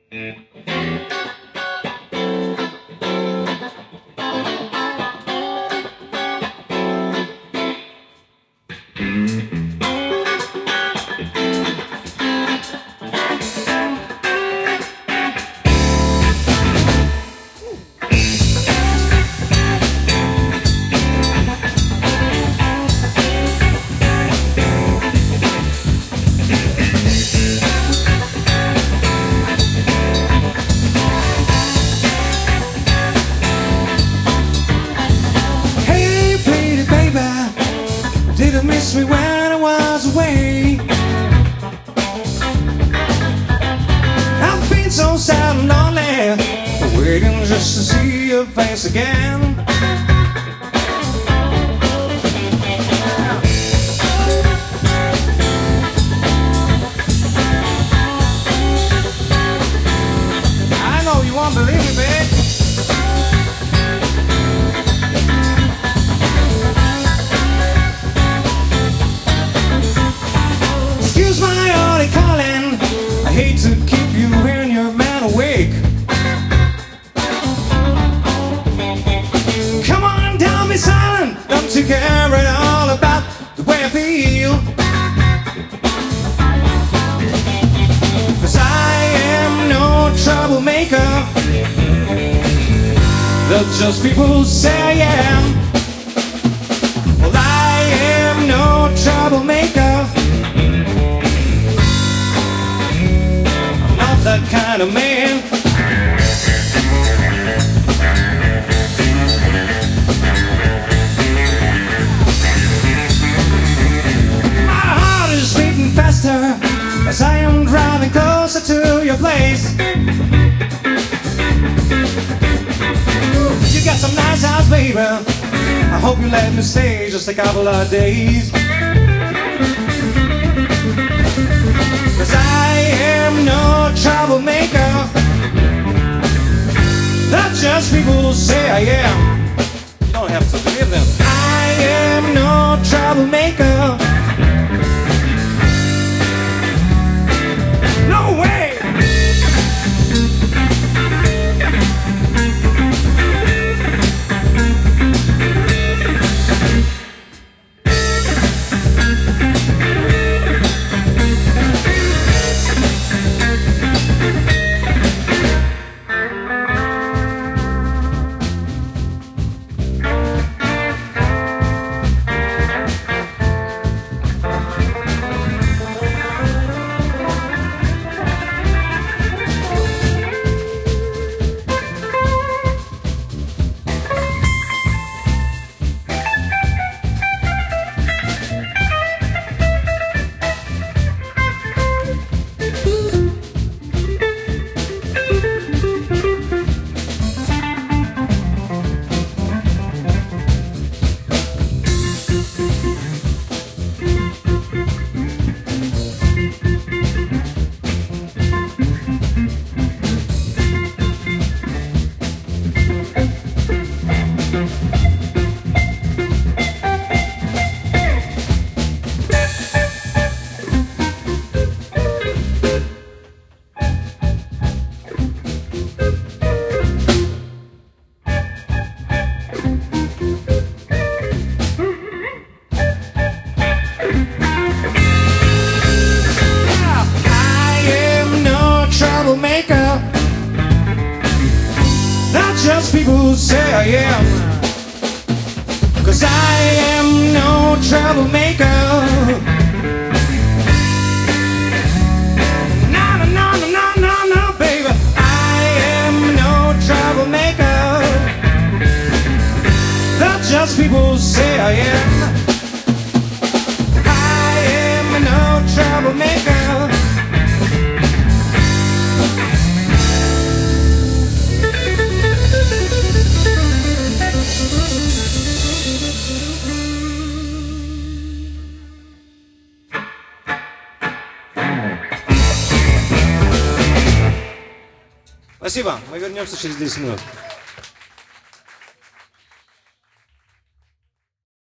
Didn't miss me when I was away. I've been so sad and lonely, waiting just to see your face again. I know you won't believe me, babe. I hate to keep you in your man awake. Come on, don't be silent. Don't you care at all about the way I feel? 'Cause I am no troublemaker. That's just people say I am. Well, I am no troublemaker. That kind of man. My heart is beating faster as I am driving closer to your place. You got some nice house, baby. I hope you let me stay just a couple of days. 'Cause I am no troublemaker. That's just people say I am. You don't have to believe them. I am no troublemaker. No way! Just people say I am. 'Cause I am no troublemaker. No, no, no, no, no, no, no, baby. I am no troublemaker. That's just people say I am. I am no troublemaker. Спасибо, мы вернемся через 10 минут.